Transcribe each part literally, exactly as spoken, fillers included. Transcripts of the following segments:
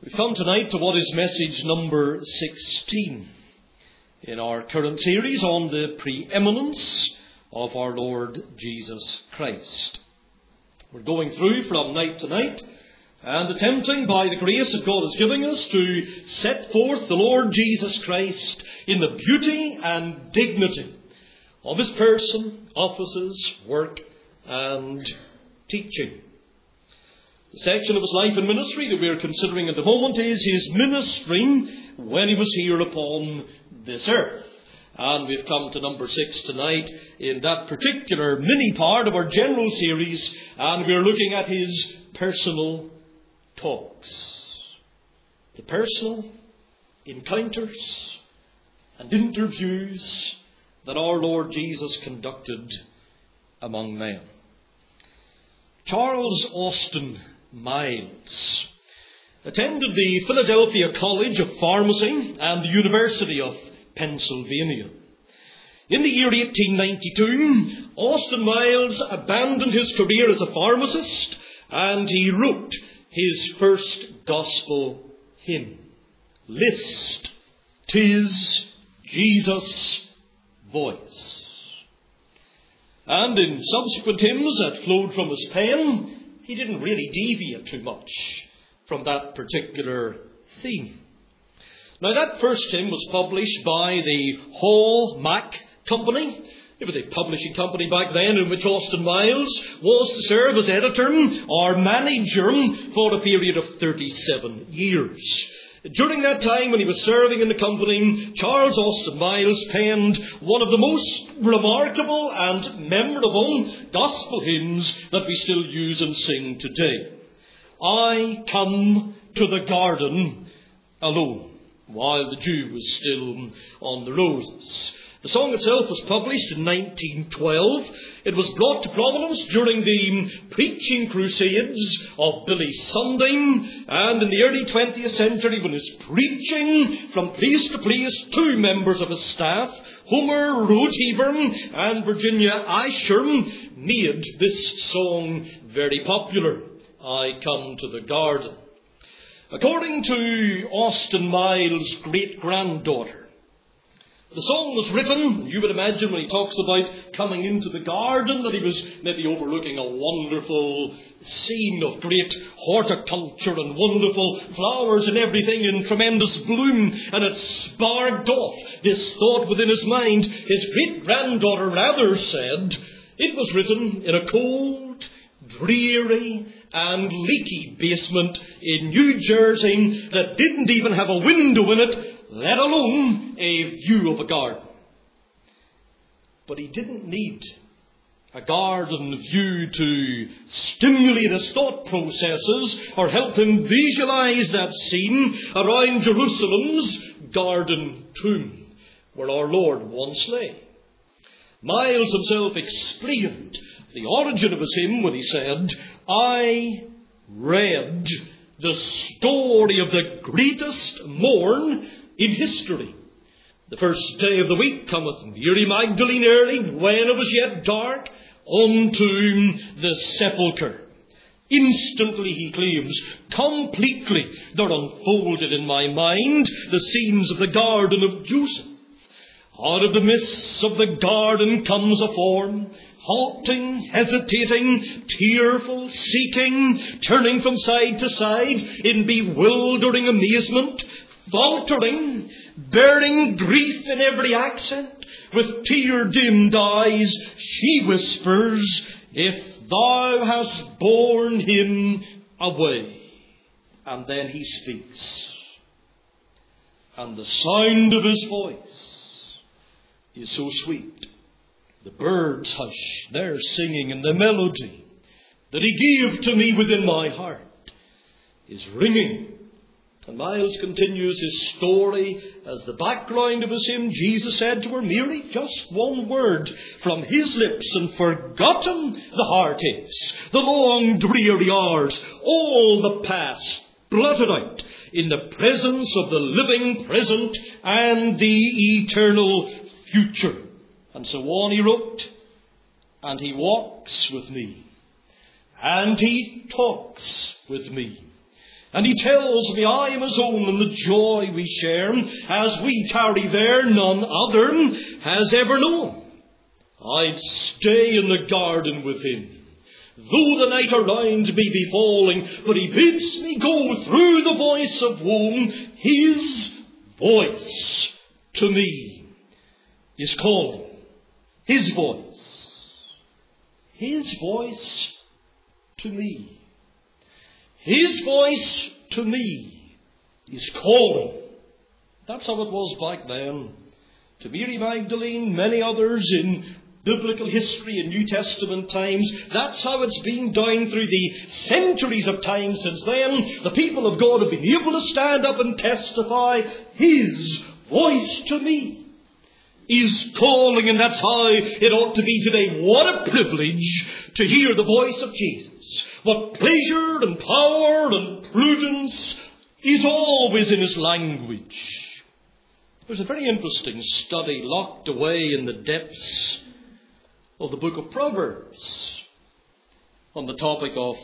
We've come tonight to what is message number sixteen in our current series on the preeminence of our Lord Jesus Christ. We're going through from night to night and attempting by the grace that God is giving us to set forth the Lord Jesus Christ in the beauty and dignity of his person, offices, work and teaching. The section of his life and ministry that we are considering at the moment is his ministry when he was here upon this earth. And we've come to number six tonight in that particular mini part of our general series, and we're looking at his personal talks. The personal encounters and interviews that our Lord Jesus conducted among men. Charles Austin Miles attended the Philadelphia College of Pharmacy and the University of Pennsylvania. In the year eighteen ninety-two, Austin Miles abandoned his career as a pharmacist and he wrote his first gospel hymn. List, 'tis Jesus' voice. And in subsequent hymns that flowed from his pen, he didn't really deviate too much from that particular theme. Now, that first hymn was published by the Hall Mack Company. It was a publishing company back then in which Austin Miles was to serve as editor or manager for a period of thirty-seven years. During that time when he was serving in the company, Charles Austin Miles penned one of the most remarkable and memorable gospel hymns that we still use and sing today. I come to the garden alone, while the dew was still on the roses. The song itself was published in nineteen twelve. It was brought to prominence during the preaching crusades of Billy Sunday, and in the early twentieth century, when he was preaching from place to place, two members of his staff, Homer Rodeheaver and Virginia Asher, made this song very popular. I come to the garden. According to Austin Miles' great-granddaughter, the song was written, you would imagine when he talks about coming into the garden, that he was maybe overlooking a wonderful scene of great horticulture and wonderful flowers and everything in tremendous bloom. And it sparked off this thought within his mind. His great-granddaughter rather said it was written in a cold, dreary and leaky basement in New Jersey that didn't even have a window in it, let alone a view of a garden. But he didn't need a garden view to stimulate his thought processes or help him visualize that scene around Jerusalem's garden tomb, where our Lord once lay. Miles himself explained the origin of his hymn when he said, I read the story of the greatest morn in history. The first day of the week cometh Mary Magdalene early, when it was yet dark, unto the sepulchre. Instantly, he claims, completely there unfolded in my mind the scenes of the garden of Joseph. Out of the mists of the garden comes a form, halting, hesitating, tearful, seeking, turning from side to side in bewildering amazement, faltering, bearing grief in every accent. With tear-dimmed eyes, she whispers, if thou hast borne him away. And then he speaks. And the sound of his voice is so sweet. The birds hush their singing, and the melody that he gave to me within my heart is ringing. And Miles continues his story as the background of his hymn. Jesus said to her, Mary, just one word from his lips, and forgotten the heartaches, the long dreary hours, all the past blotted out in the presence of the living present and the eternal future. And so on he wrote, and he walks with me, and he talks with me, And he tells me I am his own, and the joy we share as we tarry there none other has ever known. I'd stay in the garden with him, though the night around me be falling, but he bids me go through the voice of womb. His voice to me is calling. His voice. His voice to me. His voice to me is calling. That's how it was back then. To Mary Magdalene, many others in biblical history and New Testament times. That's how it's been down through the centuries of time since then. The people of God have been able to stand up and testify, His voice to me is calling, and that's how it ought to be today. What a privilege to hear the voice of Jesus. What pleasure and power and prudence is always in His language. There's a very interesting study locked away in the depths of the book of Proverbs on the topic of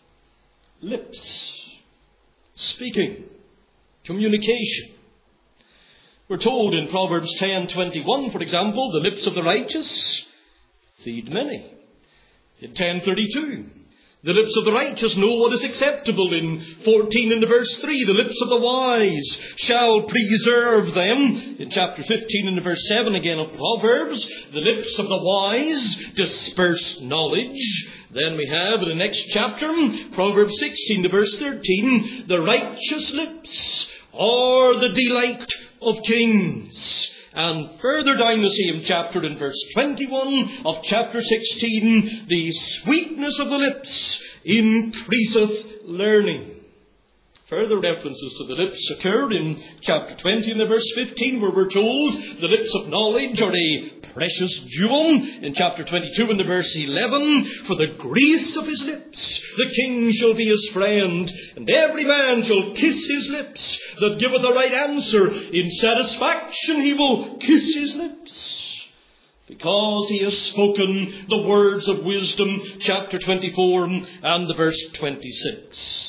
lips, speaking, communication. We're told in Proverbs ten twenty-one, for example, the lips of the righteous feed many. In ten thirty-two, the lips of the righteous know what is acceptable. In fourteen and verse three, the lips of the wise shall preserve them. In chapter fifteen and verse seven again of Proverbs, the lips of the wise disperse knowledge. Then we have in the next chapter, Proverbs sixteen to verse thirteen, the righteous lips are the delight of kings. And further down the same chapter in verse twenty-one of chapter sixteen, the sweetness of the lips increaseth learning. Further references to the lips occur in chapter twenty and verse fifteen, where we're told the lips of knowledge are a precious jewel. In chapter twenty-two and verse eleven, for the grace of his lips the king shall be his friend, and every man shall kiss his lips that giveth the right answer. In satisfaction he will kiss his lips, because he has spoken the words of wisdom. Chapter twenty-four and the verse twenty-six.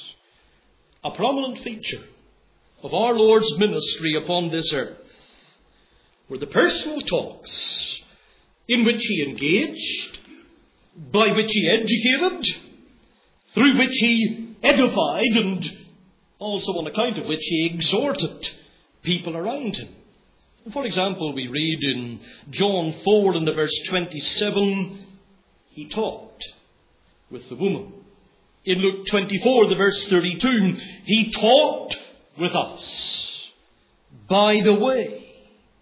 A prominent feature of our Lord's ministry upon this earth were the personal talks in which he engaged, by which he educated, through which he edified, and also on account of which he exhorted people around him. For example, we read in John four and the verse twenty-seven, he talked with the woman. In Luke twenty-four, the verse thirty-two, he talked with us by the way.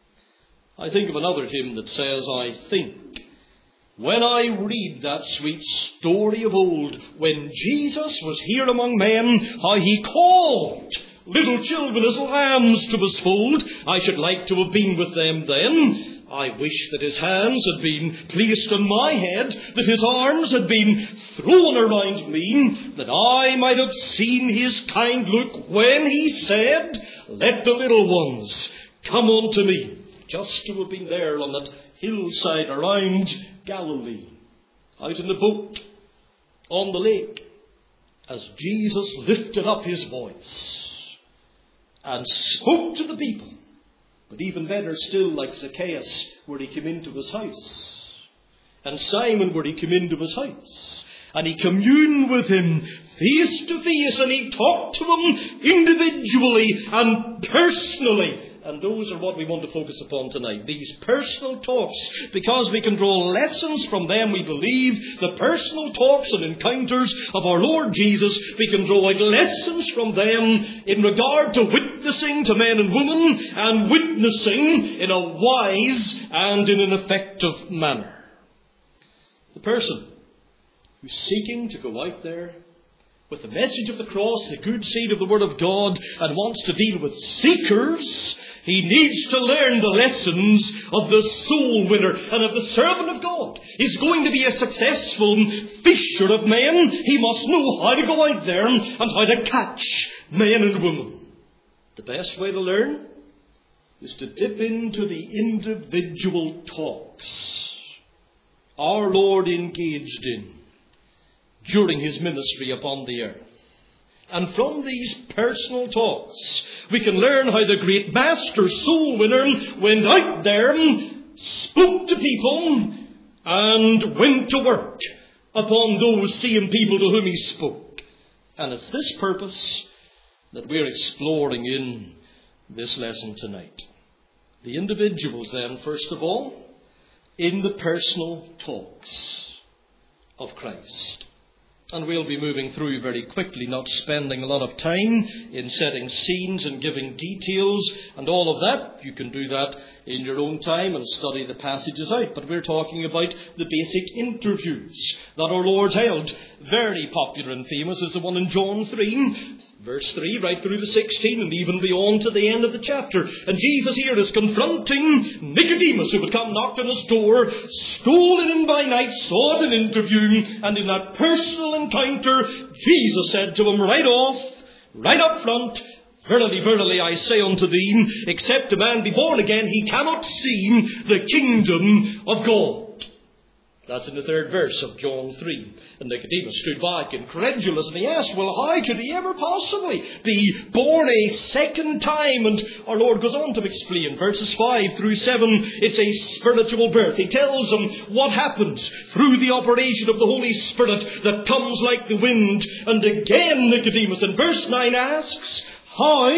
I think of another hymn that says, I think, when I read that sweet story of old, when Jesus was here among men, how he called little children as lambs to his fold. I should like to have been with them then. I wish that his hands had been placed on my head, that his arms had been thrown around me, that I might have seen his kind look when he said, let the little ones come unto me. Just to have been there on that hillside around Galilee, out in the boat, on the lake, as Jesus lifted up his voice and spoke to the people. But even better still, like Zacchaeus, where he came into his house, and Simon, where he came into his house, and he communed with him face to face, and he talked to him individually and personally. And those are what we want to focus upon tonight, these personal talks, because we can draw lessons from them, we believe. The personal talks and encounters of our Lord Jesus, we can draw out lessons from them in regard to witnessing to men and women, and witnessing in a wise and in an effective manner. The person who's seeking to go out there with the message of the cross, the good seed of the Word of God, and wants to deal with seekers, he needs to learn the lessons of the soul winner and of the servant of God. He's going to be a successful fisher of men. He must know how to go out there and how to catch men and women. The best way to learn is to dip into the individual talks our Lord engaged in during his ministry upon the earth. And from these personal talks, we can learn how the great master soul winner went out there, spoke to people, and went to work upon those same people to whom he spoke. And it's this purpose that we're exploring in this lesson tonight. The individuals then, first of all, in the personal talks of Christ. And we'll be moving through very quickly, not spending a lot of time in setting scenes and giving details and all of that. You can do that in your own time and study the passages out. But we're talking about the basic interviews that our Lord held. Very popular and famous is the one in John three, verse three, right through the sixteen, and even beyond to the end of the chapter. And Jesus here is confronting Nicodemus, who would come knock on his door, stolen in by night, sought an interview, and in that personal encounter, Jesus said to him right off, right up front, "Verily, verily, I say unto thee, except a man be born again, he cannot see the kingdom of God." That's in the third verse of John three. And Nicodemus stood back incredulous, and he asked, well, how could he ever possibly be born a second time? And our Lord goes on to explain, verses five through seven, it's a spiritual birth. He tells them what happens through the operation of the Holy Spirit that comes like the wind. And again Nicodemus in verse nine asks, how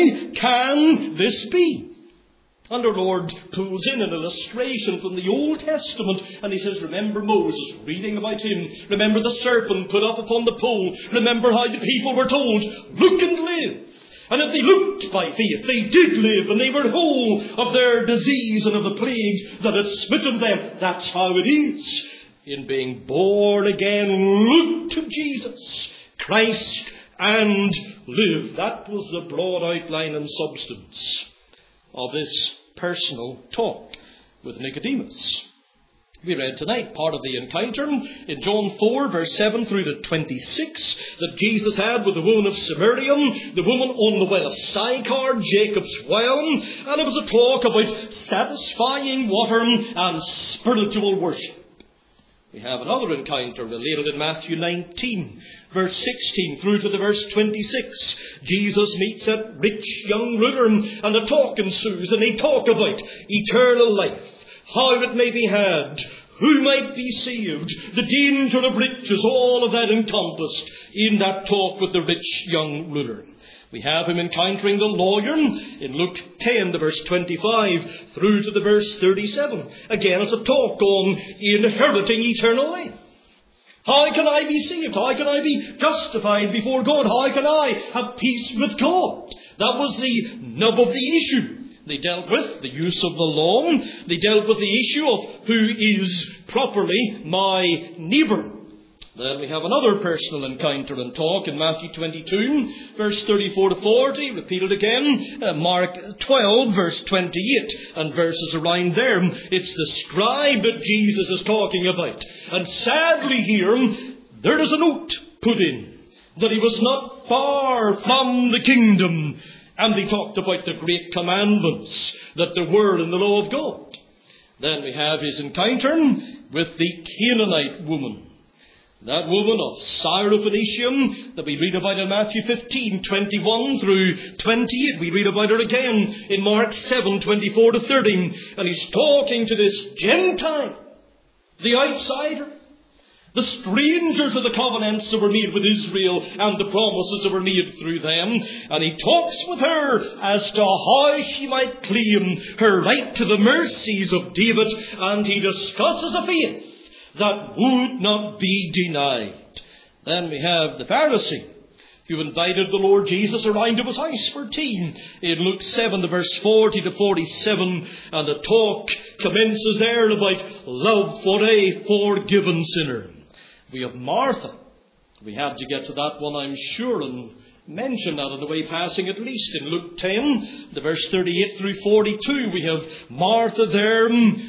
can this be? And our Lord pulls in an illustration from the Old Testament, and he says, remember Moses, reading about him. Remember the serpent put up upon the pole. Remember how the people were told, look and live. And if they looked by faith, they did live, and they were whole of their disease and of the plagues that had smitten them. That's how it is in being born again. Look to Jesus, Christ, and live. That was the broad outline and substance of this personal talk with Nicodemus. We read tonight part of the encounter in John four, verse seven through to twenty-six, that Jesus had with the woman of Samaria, the woman on the well of Sychar, Jacob's well, and it was a talk about satisfying water and spiritual worship. We have another encounter related in Matthew nineteen, verse sixteen through to the verse twenty-six. Jesus meets that rich young ruler, and a talk ensues, and they talk about eternal life, how it may be had, who might be saved, the danger of riches, all of that encompassed in that talk with the rich young ruler. We have him encountering the lawyer in Luke ten, the verse twenty-five, through to the verse thirty-seven. Again, it's a talk on inheriting eternal life. How can I be saved? How can I be justified before God? How can I have peace with God? That was the nub of the issue. They dealt with the use of the law. They dealt with the issue of who is properly my neighbour. Then we have another personal encounter and talk in Matthew twenty-two, verse thirty-four to forty, repeated again. Uh, Mark twelve, verse twenty-eight, and verses around there. It's the scribe that Jesus is talking about. And sadly here, there is a note put in that he was not far from the kingdom. And they talked about the great commandments that there were in the law of God. Then we have his encounter with the Canaanite woman. That woman of Syrophoenicium that we read about in Matthew fifteen, twenty-one through twenty-eight. We read about her again in Mark seven, twenty-four to thirty. And he's talking to this Gentile, the outsider, the stranger to the covenants that were made with Israel and the promises that were made through them. And he talks with her as to how she might claim her right to the mercies of David. And he discusses a faith that would not be denied. Then we have the Pharisee who invited the Lord Jesus around to his house for tea in Luke seven, the verse forty to forty-seven. And the talk commences there about love for a forgiven sinner. We have Martha. We had to get to that one, I'm sure, and mention that in the way passing at least. In Luke ten, the verse thirty-eight through forty-two, we have Martha there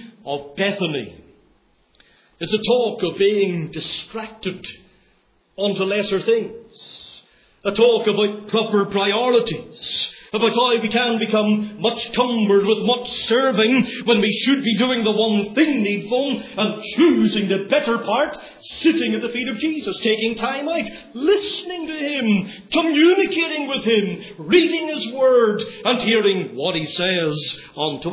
of Bethany. It's a talk of being distracted onto lesser things. A talk about proper priorities. about how we can become much cumbered with much serving when we should be doing the one thing needful and choosing the better part, sitting at the feet of Jesus, taking time out, listening to him, communicating with him, reading his word and hearing what he says unto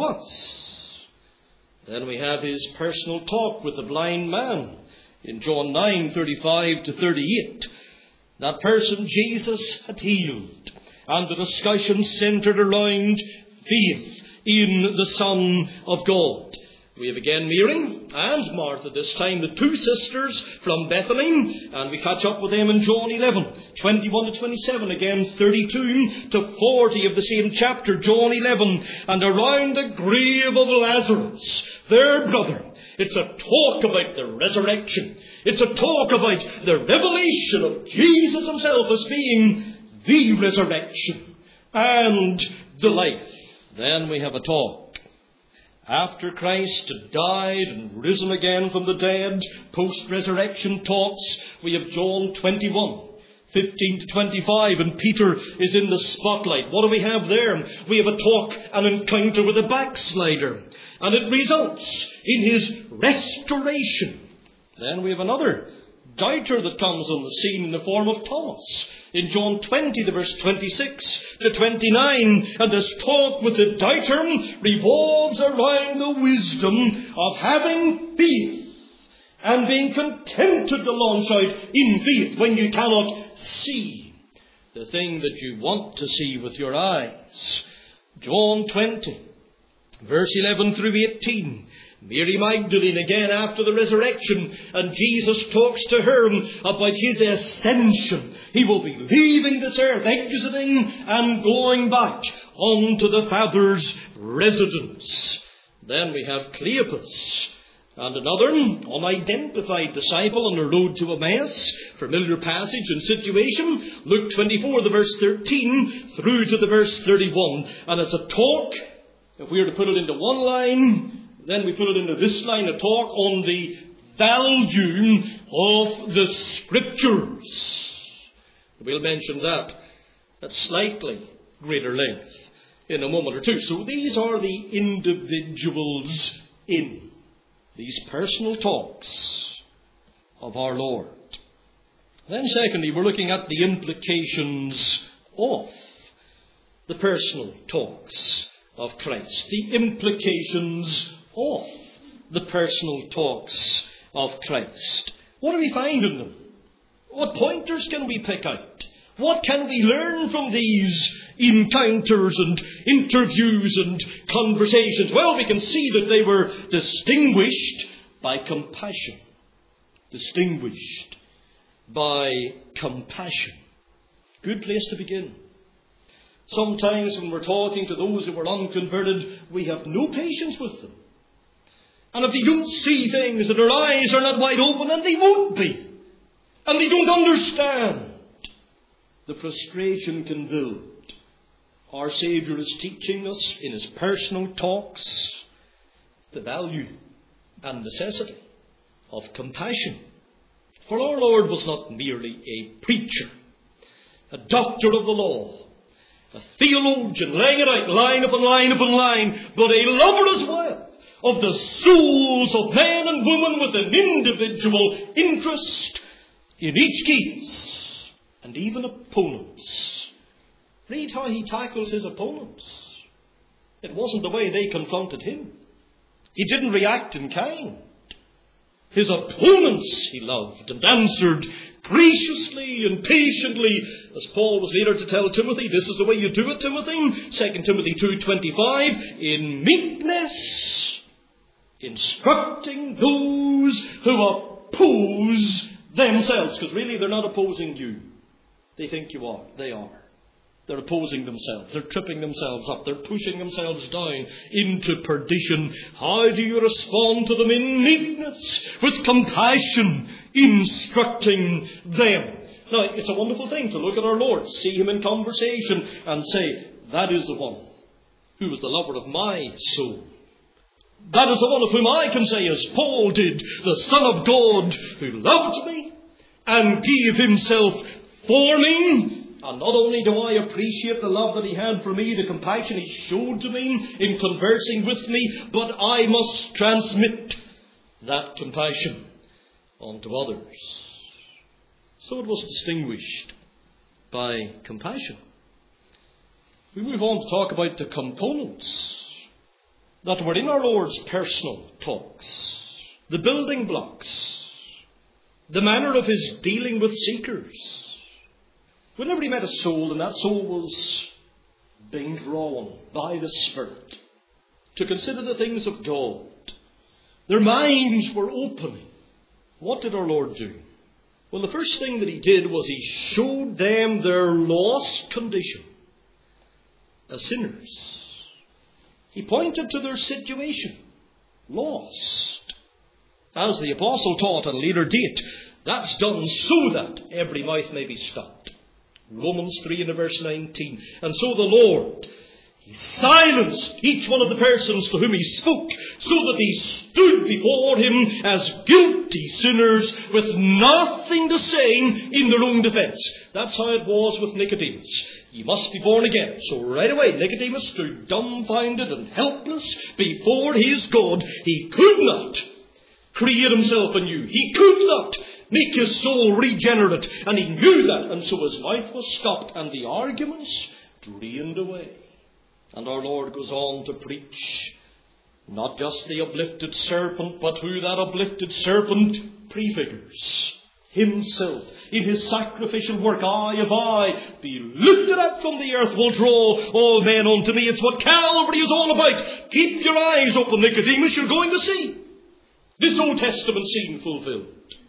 us. Then we have his personal talk with the blind man in John nine, thirty-five to thirty-eight. That person Jesus had healed. And the discussion centred around faith in the Son of God. We have again Mary and Martha, this time the two sisters from Bethany, and we catch up with them in John eleven, twenty-one to twenty-seven, again thirty-two to forty of the same chapter, John eleven, and around the grave of Lazarus, their brother. It's a talk about the resurrection. It's a talk about the revelation of Jesus himself as being the resurrection and the life. Then we have a talk. After Christ had died and risen again from the dead, post-resurrection talks, we have John twenty-one, fifteen to twenty-five, and Peter is in the spotlight. What do we have there? We have a talk, an encounter with a backslider, and it results in his restoration. Then we have another doubter that comes on the scene in the form of Thomas. In John twenty, the verse twenty-six to twenty-nine, and this talk with the doubter revolves around the wisdom of having faith and being contented to launch out in faith when you cannot see the thing that you want to see with your eyes. John twenty, verse eleven through eighteen. Mary Magdalene again after the resurrection, and Jesus talks to her about his ascension. He will be leaving this earth, exiting and going back unto the Father's residence. Then we have Cleopas and another unidentified disciple on the road to Emmaus. Familiar passage and situation. Luke twenty-four, the verse thirteen through to the verse thirty-one. And it's a talk, if we were to put it into one line, then we put it into this line, a talk on the value of the Scriptures. We'll mention that at slightly greater length in a moment or two. So these are the individuals in these personal talks of our Lord. Then secondly, we're looking at the implications of the personal talks of Christ. The implications of the personal talks of Christ. What do we find in them? What pointers can we pick out? What can we learn from these encounters and interviews and conversations? Well, we can see that they were distinguished by compassion. Distinguished by compassion. Good place to begin. Sometimes when we're talking to those who are unconverted, we have no patience with them. And if they don't see things, and their eyes are not wide open, then they won't be. And they don't understand. The frustration can build. Our Saviour is teaching us in his personal talks the value and necessity of compassion. For our Lord was not merely a preacher, a doctor of the law, a theologian laying it out line upon line upon line, but a lover as well of the souls of men and women with an individual interest in each case, and even opponents. Read how he tackles his opponents. It wasn't the way they confronted him. He didn't react in kind. His opponents he loved and answered graciously and patiently, as Paul was later to tell Timothy. This is the way you do it, Timothy. Second Timothy two twenty-five. In meekness, instructing those who oppose themselves. Because really they're not opposing you. They think you are. They are. They're opposing themselves. They're tripping themselves up. They're pushing themselves down into perdition. How do you respond to them? In meekness, with compassion, instructing them. Now, it's a wonderful thing to look at our Lord, see him in conversation and say, that is the one who is the lover of my soul. That is the one of whom I can say, as Paul did, the Son of God who loved me and gave himself for me And not only do I appreciate the love that he had for me, the compassion he showed to me in conversing with me, but I must transmit that compassion onto others. So it was distinguished by compassion. We move on to talk about the components that were in our Lord's personal talks, the building blocks, the manner of his dealing with seekers. Whenever he met a soul, and that soul was being drawn by the Spirit to consider the things of God, their minds were opening. What did our Lord do? Well, the first thing that he did was he showed them their lost condition as sinners. He pointed to their situation, lost. As the apostle taught at a later date, that's done so that every mouth may be stopped. Romans three and verse nineteen. And so the Lord, he silenced each one of the persons to whom he spoke, so that they stood before him as guilty sinners with nothing to say in their own defense. That's how it was with Nicodemus. You must be born again. So right away, Nicodemus stood dumbfounded and helpless before his God. He could not create himself anew. He could not make his soul regenerate. And he knew that. And so his mouth was stopped and the arguments drained away. And our Lord goes on to preach not just the uplifted serpent, but who that uplifted serpent prefigures. Himself, in his sacrificial work, eye of eye, be lifted up from the earth, will draw all men unto me. It's what Calvary is all about. Keep your eyes open, Nicodemus. You're going to see this Old Testament scene fulfilled.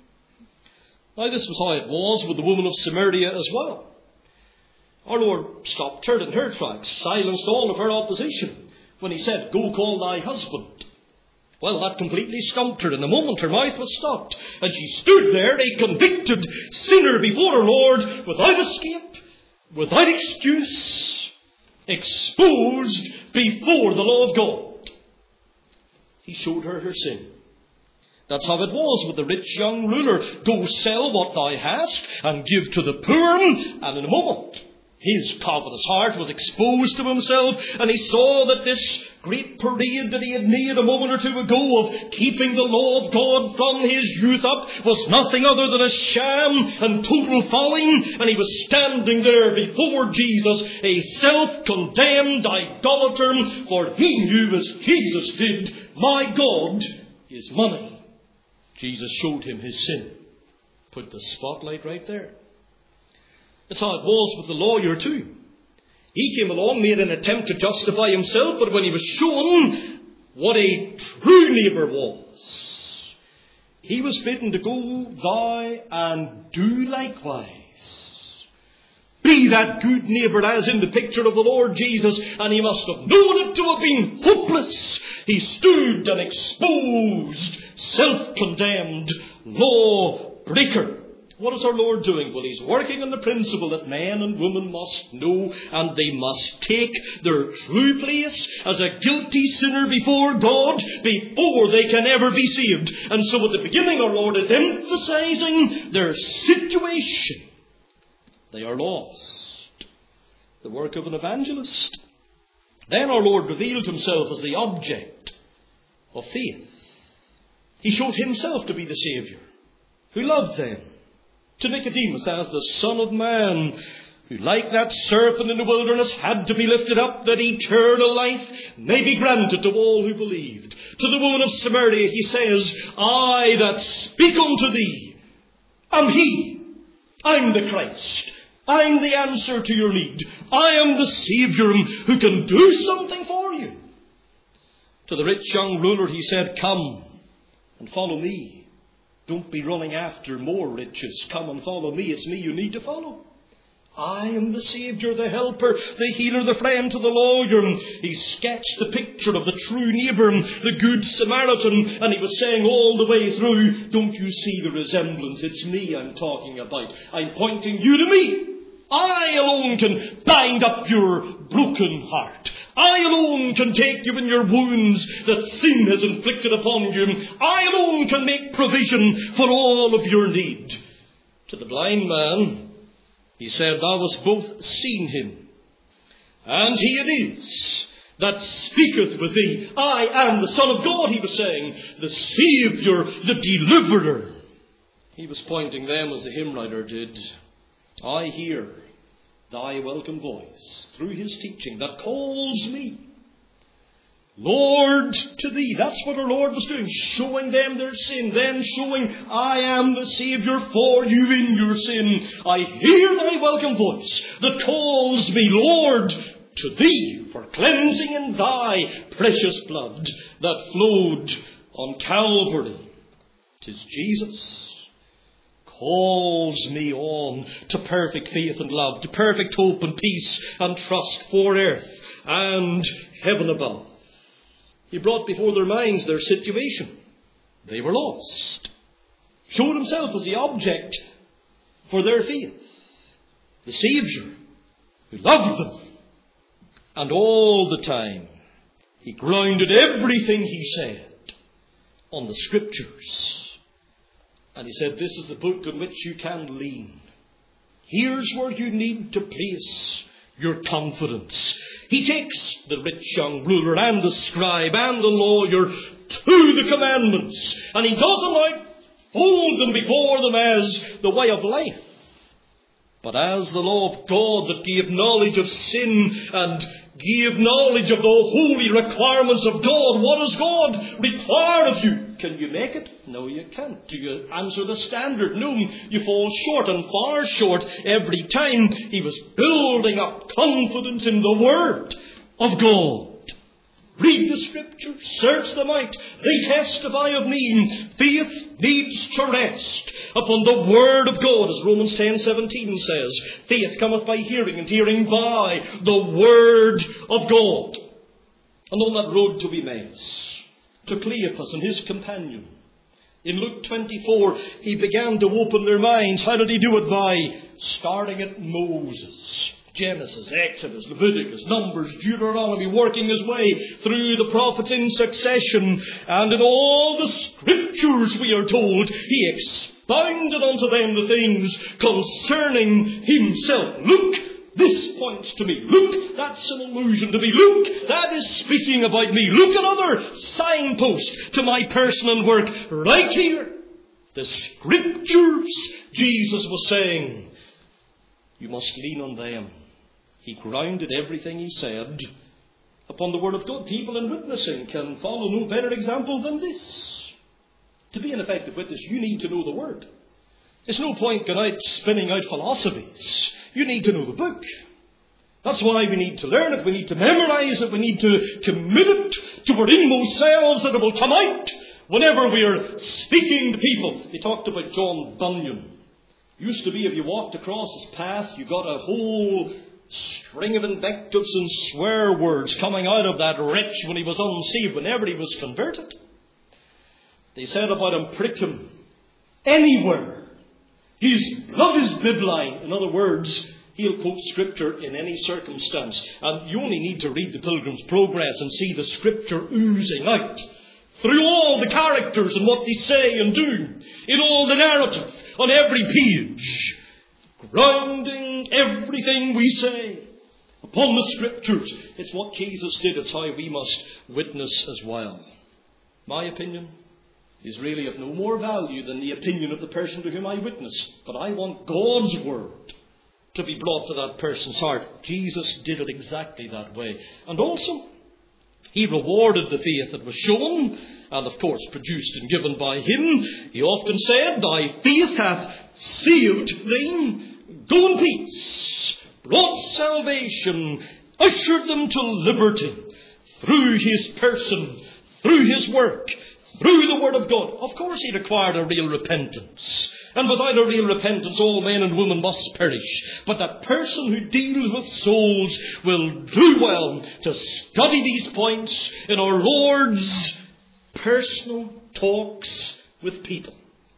Now, this was how it was with the woman of Samaria as well. Our Lord stopped her in her tracks, silenced all of her opposition when he said, "Go call thy husband." Well, that completely stumped her. In a moment, her mouth was stopped. And she stood there, a convicted sinner before her Lord, without escape, without excuse, exposed before the law of God. He showed her her sin. That's how it was with the rich young ruler. Go sell what thou hast and give to the poor. And in a moment, his covetous heart was exposed to himself, and he saw that this great parade that he had made a moment or two ago of keeping the law of God from his youth up was nothing other than a sham and total folly. And he was standing there before Jesus, a self-condemned idolater, for he knew, as Jesus did, my God is money. Jesus showed him his sin. Put the spotlight right there. That's how it was with the lawyer too. He came along, made an attempt to justify himself, but when he was shown what a true neighbour was, he was bidden to go thou and do likewise. Be that good neighbour as in the picture of the Lord Jesus, and he must have known it to have been hopeless. He stood an exposed, self-condemned law breaker. What is our Lord doing? Well, he's working on the principle that men and women must know, and they must take their true place as a guilty sinner before God before they can ever be saved. And so at the beginning, our Lord is emphasizing their situation. They are lost. The work of an evangelist. Then our Lord revealed himself as the object of faith. He showed himself to be the Saviour who loved them. To Nicodemus as the Son of Man, who like that serpent in the wilderness had to be lifted up, that eternal life may be granted to all who believed. To the woman of Samaria he says, I that speak unto thee am he. I'm the Christ. I'm the answer to your need. I am the Saviour who can do something for you. To the rich young ruler he said, come and follow me. Don't be running after more riches. Come and follow me. It's me you need to follow. I am the Saviour, the helper, the healer, the friend to the lawyer. He sketched the picture of the true neighbour, the good Samaritan, and he was saying all the way through, don't you see the resemblance? It's me I'm talking about. I'm pointing you to me. I alone can bind up your broken heart. I alone can take you in your wounds that sin has inflicted upon you. I alone can make provision for all of your need. To the blind man, He said, Thou hast both seen him, and he it is that speaketh with thee. I am the Son of God, he was saying, the Saviour, the Deliverer. He was pointing them as the hymn writer did. I hear thy welcome voice through his teaching that calls me, Lord, to thee. That's what our Lord was doing, showing them their sin, then showing, I am the Saviour for you in your sin. I hear thy welcome voice that calls me, Lord, to thee, for cleansing in thy precious blood that flowed on Calvary. 'Tis Jesus calls me on to perfect faith and love, to perfect hope and peace and trust for earth and heaven above. He brought before their minds their situation. They were lost. Showed himself as the object for their faith. The Saviour who loved them. And all the time, he grounded everything he said on the Scriptures. And he said, this is the book on which you can lean. Here's where you need to place your confidence. He takes the rich young ruler and the scribe and the lawyer to the commandments, and he doesn't unfold them before them as the way of life, but as the law of God that gave knowledge of sin and gave knowledge of the holy requirements of God. What does God require of you? Can you make it? No, you can't. Do you answer the standard? No, you fall short and far short every time. He was building up confidence in the Word of God. Read the Scriptures, search them out. They testify of me. Faith needs to rest upon the Word of God, as Romans ten seventeen says. Faith cometh by hearing, and hearing by the Word of God. And on that road to Emmaus, to Cleopas and his companion, in Luke twenty-four, he began to open their minds. How did he do it? By starting at Moses. Genesis, Exodus, Leviticus, Numbers, Deuteronomy, working his way through the prophets in succession. And in all the Scriptures, we are told, he expounded unto them the things concerning himself. Look, this points to me. Look, that's an allusion to me. Look, that is speaking about me. Look, another signpost to my personal work right here. The Scriptures, Jesus was saying, you must lean on them. He grounded everything he said upon the Word of God. People in witnessing can follow no better example than this. To be an effective witness, you need to know the Word. It's no point going out spinning out philosophies. You need to know the book. That's why we need to learn it. We need to memorize it. We need to commit it to our inmost selves, that it will come out whenever we are speaking to people. They talked about John Bunyan. Used to be, if you walked across his path, you got a whole string of invectives and swear words coming out of that wretch when he was unsaved, whenever he was converted. They said about him, prick him anywhere. His blood is bibline. In other words, he'll quote Scripture in any circumstance. And you only need to read the Pilgrim's Progress and see the Scripture oozing out through all the characters and what they say and do, in all the narrative, on every page, grounding everything we say upon the Scriptures. It's what Jesus did. It's how we must witness as well. My opinion is really of no more value than the opinion of the person to whom I witness. But I want God's Word to be brought to that person's heart. Jesus did it exactly that way. And also, he rewarded the faith that was shown and, of course, produced and given by him. He often said, thy faith hath saved thee. Go in peace. Brought salvation. Ushered them to liberty. Through his person. Through his work. Through the Word of God. Of course, he required a real repentance. And without a real repentance, all men and women must perish. But that person who deals with souls will do well to study these points in our Lord's personal talks with people,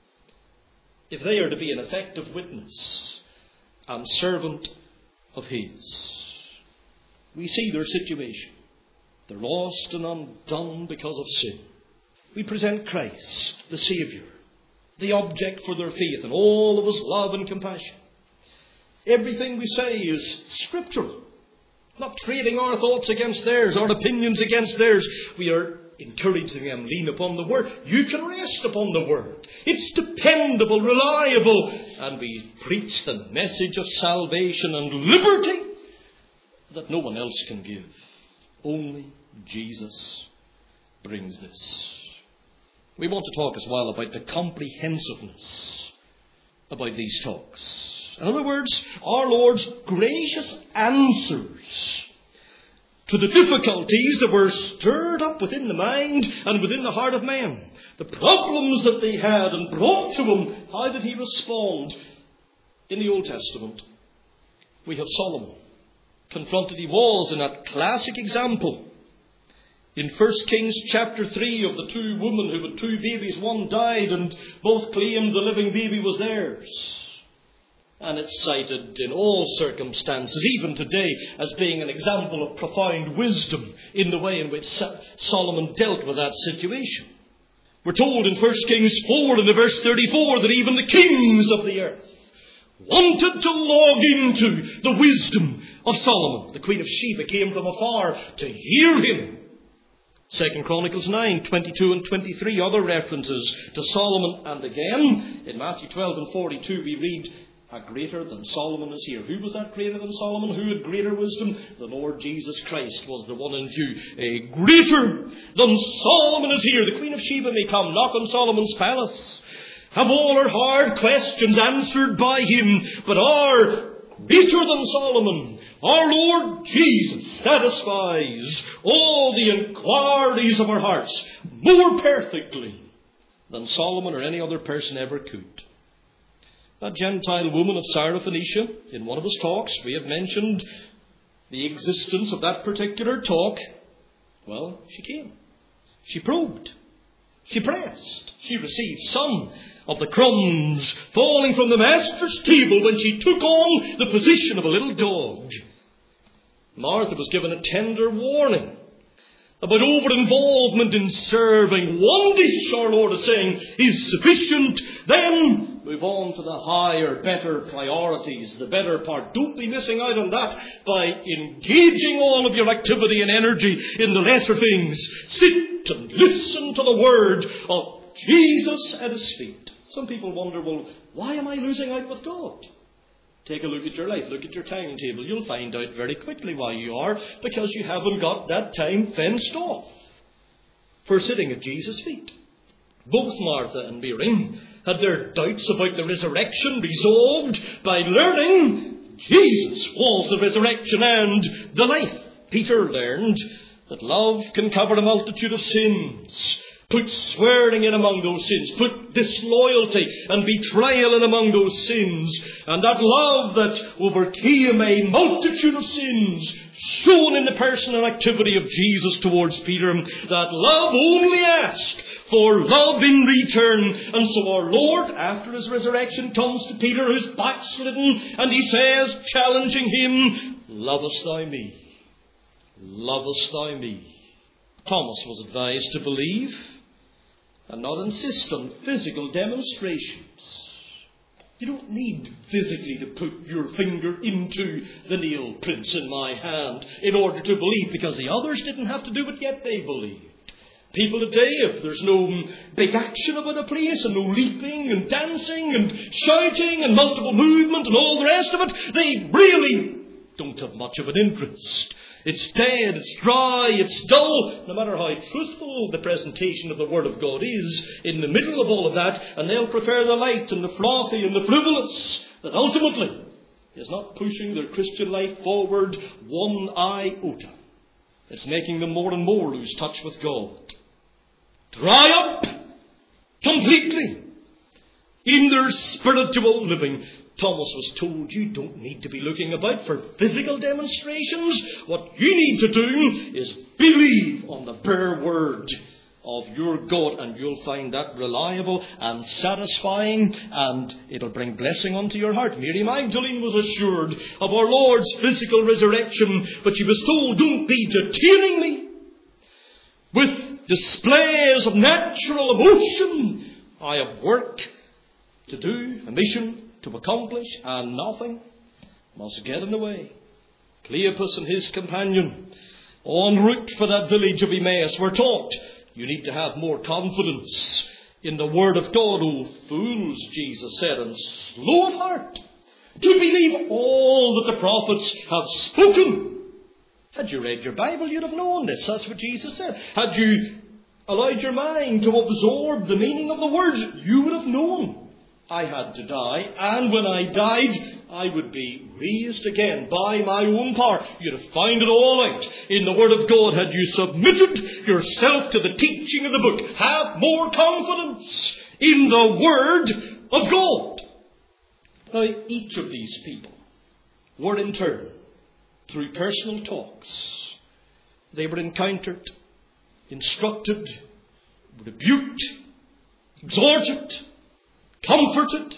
if they are to be an effective witness and servant of his. We see their situation. They're lost and undone because of sin. We present Christ, the Saviour, the object for their faith and all of his love and compassion. Everything we say is scriptural. Not trading our thoughts against theirs, our opinions against theirs. We are encouraging them, lean upon the Word. You can rest upon the Word. It's dependable, reliable. And we preach the message of salvation and liberty that no one else can give. Only Jesus brings this. We want to talk as well about the comprehensiveness about these talks. In other words, our Lord's gracious answers to the difficulties that were stirred up within the mind and within the heart of men. The problems that they had and brought to him. How did he respond? In the Old Testament, we have Solomon. Confronted he was in that classic example. In First Kings chapter three of the two women who had two babies, one died and both claimed the living baby was theirs. And it's cited in all circumstances, even today, as being an example of profound wisdom in the way in which Solomon dealt with that situation. We're told in First Kings four in the verse thirty-four that even the kings of the earth wanted to log into the wisdom of Solomon. The Queen of Sheba came from afar to hear him. Second Chronicles nine, twenty-two and twenty-three, other references to Solomon. And again, in Matthew twelve and forty-two, we read, a greater than Solomon is here. Who was that greater than Solomon? Who had greater wisdom? The Lord Jesus Christ was the one in view. A greater than Solomon is here. The Queen of Sheba may come, knock on Solomon's palace, have all her hard questions answered by him. But our greater than Solomon, our Lord Jesus, satisfies all the inquiries of our hearts more perfectly than Solomon or any other person ever could. That Gentile woman of Syrophoenicia, in one of his talks, we have mentioned the existence of that particular talk. Well, she came. She probed. She pressed. She received some of the crumbs falling from the master's table when she took on the position of a little dog. Martha was given a tender warning about over-involvement in serving. One dish, our Lord is saying, is sufficient. Then move on to the higher, better priorities, the better part. Don't be missing out on that by engaging all of your activity and energy in the lesser things. Sit and listen to the word of Jesus at his feet. Some people wonder, well, why am I losing out with God? Take a look at your life. Look at your timetable. You'll find out very quickly why you are, because you haven't got that time fenced off for sitting at Jesus' feet. Both Martha and Mary had their doubts about the resurrection resolved by learning Jesus was the resurrection and the life. Peter learned that love can cover a multitude of sins. Put swearing in among those sins. Put disloyalty and betrayal in among those sins. And that love that overcame a multitude of sins shown in the person and activity of Jesus towards Peter. That love only asked for love in return. And so our Lord, after his resurrection, comes to Peter who's backslidden, and he says, challenging him, lovest thou me? Lovest thou me? Thomas was advised to believe and not insist on physical demonstrations. You don't need physically to put your finger into the nail prints in my hand in order to believe, because the others didn't have to do it, yet they believed. People today, if there's no big action about a place and no leaping and dancing and shouting and multiple movement and all the rest of it, they really don't have much of an interest. It's dead, it's dry, it's dull. No matter how truthful the presentation of the Word of God is, in the middle of all of that, and they'll prefer the light and the frothy and the frivolous that ultimately is not pushing their Christian life forward one iota. It's making them more and more lose touch with God. Dry up completely in their spiritual living. Thomas was told, you don't need to be looking about for physical demonstrations. What you need to do is believe on the bare word of your God, and you'll find that reliable and satisfying, and it'll bring blessing unto your heart. Mary Magdalene was assured of our Lord's physical resurrection, but she was told, don't be detaining me with displays of natural emotion. I have work to do, a mission to accomplish, and nothing must get in the way. Cleopas and his companion, en route for that village of Emmaus, were taught, you need to have more confidence in the word of God, O fools, Jesus said, and slow of heart to believe all that the prophets have spoken. Had you read your Bible, you'd have known this. That's what Jesus said. Had you allowed your mind to absorb the meaning of the words, you would have known I had to die, and when I died, I would be raised again by my own power. You'd have found it all out in the Word of God had you submitted yourself to the teaching of the book. Have more confidence in the Word of God. Now, each of these people were in turn, through personal talks, they were encountered, instructed, rebuked, exhorted, comforted,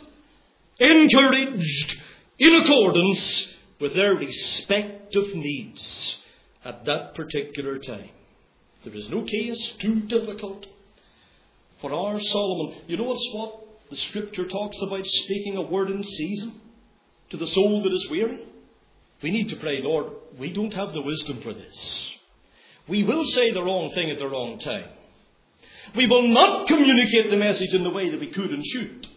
encouraged, in accordance with their respective needs at that particular time. There is no case too difficult for our Solomon. You know it's what the Scripture talks about, speaking a word in season to the soul that is weary. We need to pray, Lord, we don't have the wisdom for this. We will say the wrong thing at the wrong time. We will not communicate the message in the way that we could and should.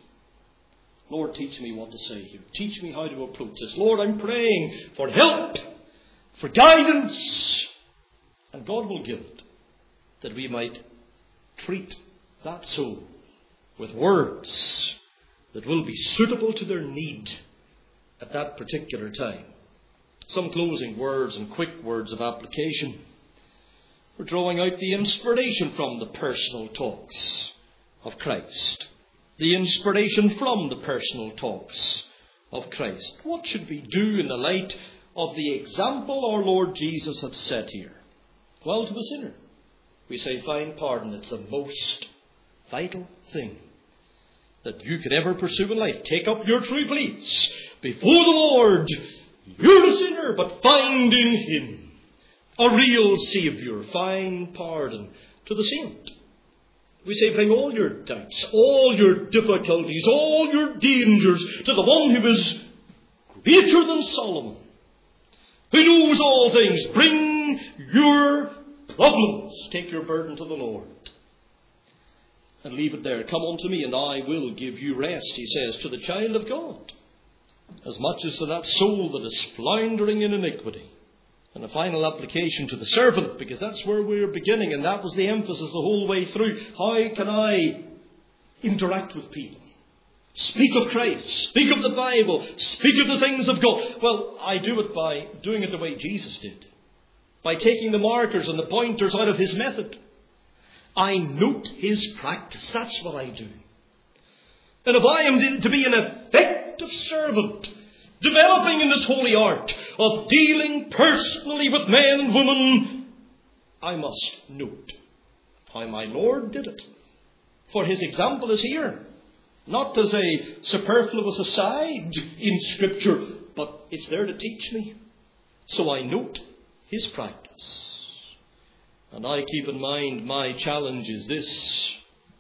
Lord, teach me what to say here. Teach me how to approach this. Lord, I'm praying for help, for guidance. And God will give it, that we might treat that soul with words that will be suitable to their need at that particular time. Some closing words and quick words of application. We're drawing out the inspiration from the personal talks of Christ. The inspiration from the personal talks of Christ. What should we do in the light of the example our Lord Jesus had set here? Well, to the sinner, we say, find pardon. It's the most vital thing that you could ever pursue in life. Take up your true pleas before the Lord. You're a sinner, but find in Him a real Saviour. Find pardon. To the saint, we say, bring all your doubts, all your difficulties, all your dangers to the one who is greater than Solomon, who knows all things. Bring your problems. Take your burden to the Lord and leave it there. Come unto me and I will give you rest, he says to the child of God, as much as to that soul that is floundering in iniquity. And a final application to the servant, because that's where we're beginning, and that was the emphasis the whole way through. How can I interact with people? Speak of Christ, speak of the Bible, speak of the things of God. Well, I do it by doing it the way Jesus did, by taking the markers and the pointers out of His method. I note His practice. That's what I do. And if I am to be an effective servant, developing in this holy art of dealing personally with men and women, I must note how my Lord did it. For His example is here, not as a superfluous aside in Scripture, but it's there to teach me. So I note His practice. And I keep in mind my challenge is this.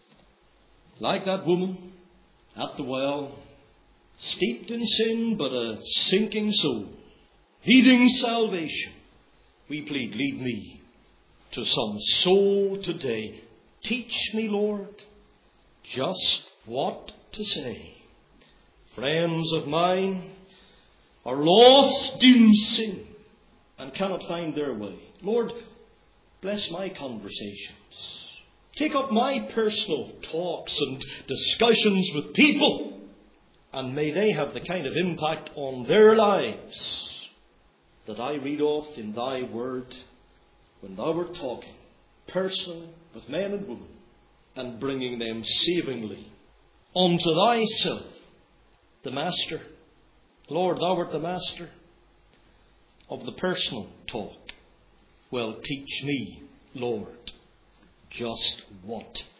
Like that woman at the well, steeped in sin, but a sinking soul, needing salvation, we plead, lead me to some soul today. Teach me, Lord, just what to say. Friends of mine are lost in sin and cannot find their way. Lord, bless my conversations. Take up my personal talks and discussions with people, and may they have the kind of impact on their lives that I read of in Thy Word when Thou wert talking personally with men and women and bringing them savingly unto Thyself, the Master. Lord, Thou art the Master of the personal talk. Well, teach me, Lord, just what